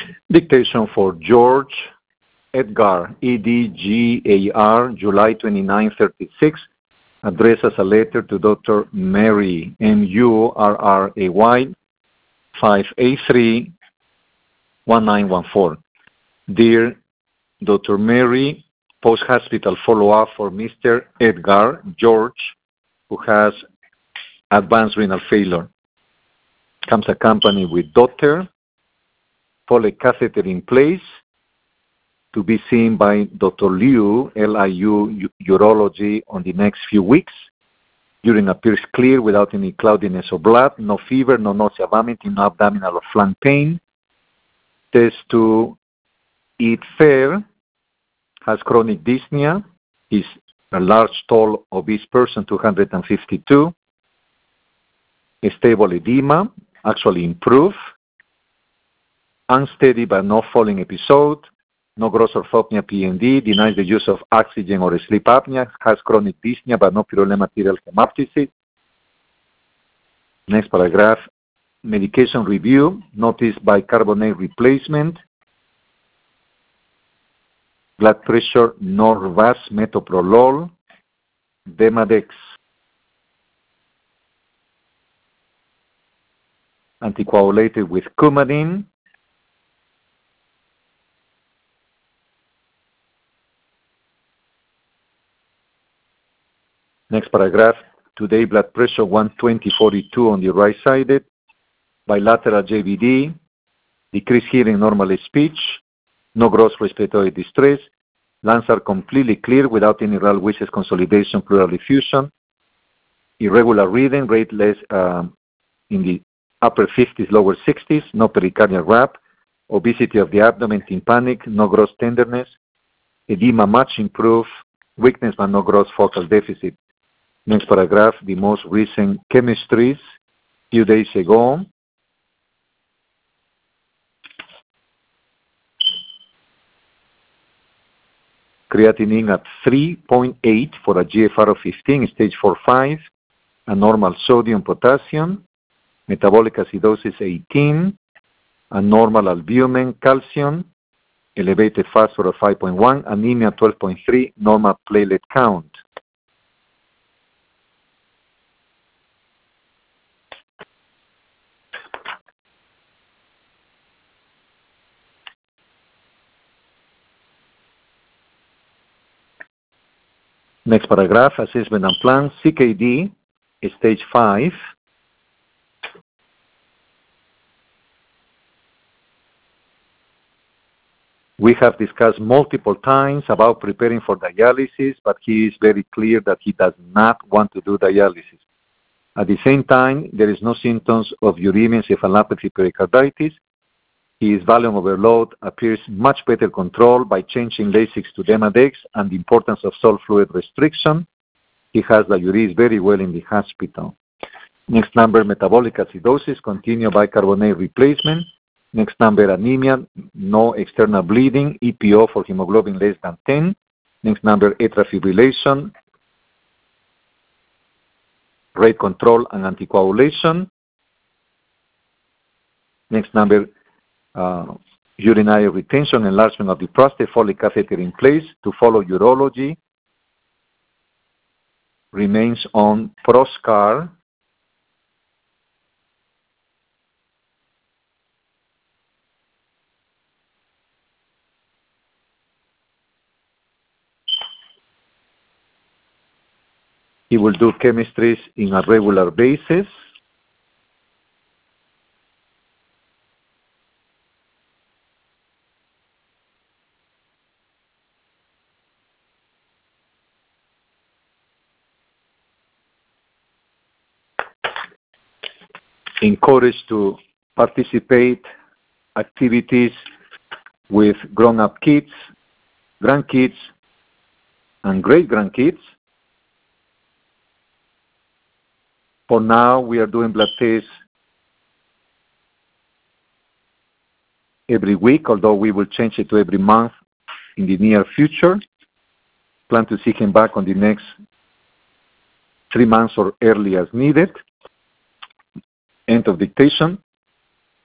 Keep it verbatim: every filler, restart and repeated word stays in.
Dictation for George Edgar, E D G A R, July twenty-ninth, thirty-six, addressed as a letter to Doctor Murray, M U R R A Y, five eight three, one nine one four. Dear Doctor Murray, post-hospital follow-up for Mister Edgar George, who has advanced renal failure. Comes accompanied with daughter, Foley catheter in place, to be seen by Doctor Liu, L I U, urology on the next few weeks. Urine appears clear without any cloudiness or blood, no fever, no nausea, vomiting, no abdominal or flank pain. Test to eat fair, has chronic dyspnea, is a large, tall, obese person, two hundred fifty-two. A stable edema, actually improved. Unsteady but no falling episode. No gross orthopnea P N D, denies the use of oxygen or sleep apnea, has chronic dyspnea but no purulent material hemoptysis. Next paragraph, medication review, notice bicarbonate replacement, blood pressure, Norvasc, metoprolol, Demodex, anticoagulated with Coumadin. Next paragraph, today blood pressure one twenty forty-two on the right sided, bilateral J V D, decreased hearing, normal speech, no gross respiratory distress, lungs are completely clear without any renal wishes consolidation, pleural effusion, irregular reading, rate less uh, in the upper fifties, lower sixties, no pericardial wrap, obesity of the abdomen, tympanic, no gross tenderness, edema much improved, weakness but no gross focal deficit. Next paragraph, the most recent chemistries, few days ago. Creatinine at three point eight for a G F R of fifteen, stage four five, a normal sodium, potassium, metabolic acidosis eighteen, a normal albumin, calcium, elevated phosphorus five point one, anemia twelve point three, normal platelet count. Next paragraph, assessment and plan, C K D, stage five. We have discussed multiple times about preparing for dialysis, but he is very clear that he does not want to do dialysis. At the same time, there is no symptoms of uremia, encephalopathy, pericarditis. His volume overload appears much better controlled by changing Lasix to Demodex and the importance of salt fluid restriction. He has diuresis very well in the hospital. Next number, metabolic acidosis, continued bicarbonate replacement. Next number, anemia, no external bleeding, E P O for hemoglobin less than ten. Next number, atrial fibrillation, rate control and anticoagulation. Next number, uh, urinary retention, enlargement of the prostate, Foley catheter in place. To follow urology, remains on Proscar. He will do chemistries in a regular basis. Encouraged to participate activities with grown-up kids, grandkids, and great-grandkids. For now, we are doing blood tests every week, although we will change it to every month in the near future. Plan to see him back on the next three months or early as needed. End of dictation.